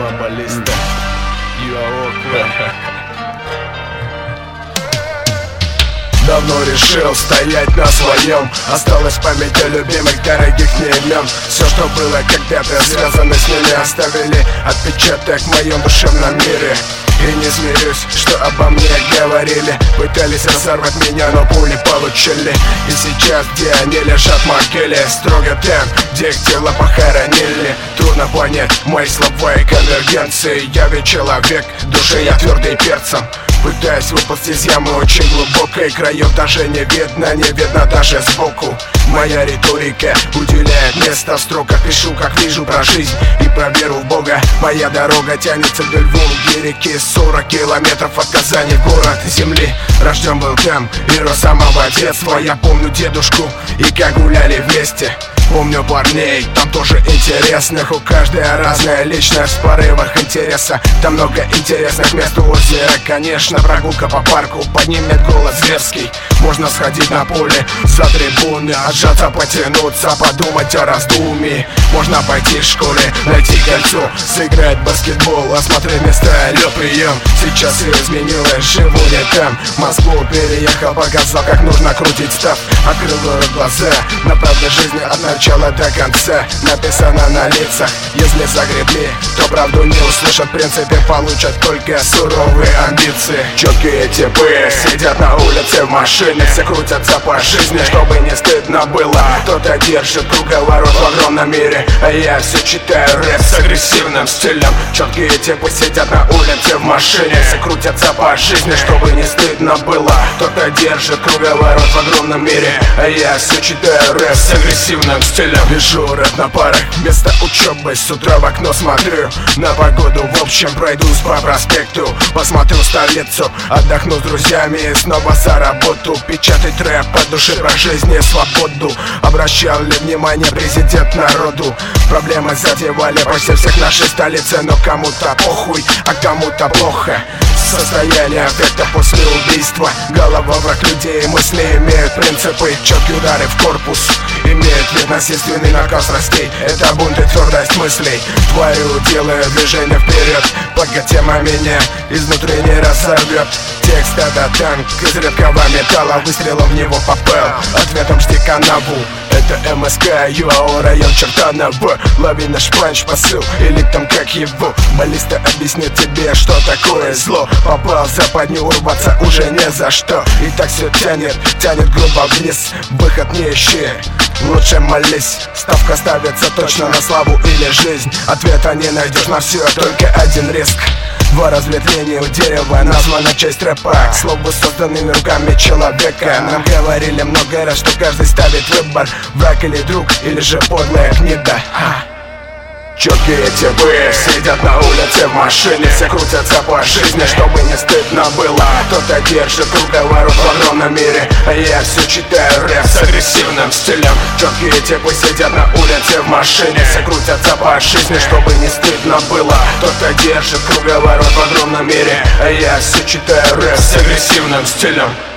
My Ballista, you are awkward. Давно решил стоять на своем. Осталась в памяти любимых, дорогих мне имен. Все, что было когда-то связано с ними, оставили отпечаток в моем душевном мире. И не смирюсь, что обо мне говорили. Пытались разорвать меня, но пули получили. И сейчас, где они лежат в могиле, строго там, где их тело похоронили. Трудно понять мои слова и конвергенции. Я ведь человек, души я твердый перцем. Пытаюсь выползти из ямы очень глубокой. Краев даже не видно даже сбоку. Моя риторика уделяет место в строках. Пишу, как вижу про жизнь и про веру в Бога. Моя дорога тянется вдоль Волги реки. 40 километров от Казани, город земли. Рожден был там и рос с самого детства. Я помню дедушку и как гуляли вместе. Помню парней, там тоже интересных. У каждой разная личность в порывах интереса. Там много интересных мест у озера. Конечно, прогулка по парку поднимет голос зверский. Можно сходить на поле за трибуны, отжаться, потянуться, подумать о раздумии. Можно пойти в школе, найти кольцо, сыграть в баскетбол, осмотреть места, лед прием. Сейчас все изменилось, живу не там. В Москву переехал, показал, как нужно крутить став. Открыл глаза на правду жизни от начала до конца. Написано на лицах, если загребли, то правду не услышат. В принципе, получат только суровые амбиции. Четкие типы сидят на улице в машине, все крутятся по жизни, чтобы не стыдно было. Кто-то держит круговорот в огромном мире, а я все читаю рэп с агрессивным стилем. Четкие типы сидят на улице в машине, все крутятся по жизни, чтобы не стыдно было. Кто-то держит круговорот в огромном мире, а я все читаю рэп с агрессивным стилем. Вижу рэп на парах вместо учебы, с утра в окно смотрю на погоду. В общем, пройдусь по проспекту, посмотрю столицу, отдохну с друзьями и снова за работу. Печатать рэп по душе про жизнь и свободу. Обращал ли внимание президент народу? Проблемы задевали почти всех нашей столице, но кому-то похуй, а кому-то плохо. Состояние аффекта после убийства. Голова враг людей, мысли имеют принципы. Четкие удары в корпус имеют вид насильственный наказ страстей. Это бунт и твердость мыслей. Творю, делаю движение вперед, пока тема меня изнутри не разорвет. Текст это танк из редкого металла, выстрелом в него попал, ответом жди канаву. Это МСК, ЮАО, район Чертаново. Лови наш панч, посыл, или там как его. Баллиста объяснит тебе, что такое зло. Попал в западню, урваться уже не за что. И так все тянет грубо вниз. Выход не ищи, лучше молись. Ставка ставится точно на славу или жизнь. Ответа не найдешь на все, только один риск. Два разветвления у дерева, названа часть рэпа. К слову, созданными руками человека. Нам говорили много раз, что каждый ставит выбор: враг или друг, или же подлая гнида. Четкие типы сидят на улице в машине, все крутятся по жизни, чтобы не стыдно было. Кто-то держит круговорот в огромном мире, а я все читаю рэп с агрессивным стилем. Четкие типы сидят на улице в машине, все крутятся по жизни, чтобы не стыдно было. Кто-то держит круговорот в огромном мире, а я все читаю рэп с агрессивным стилем.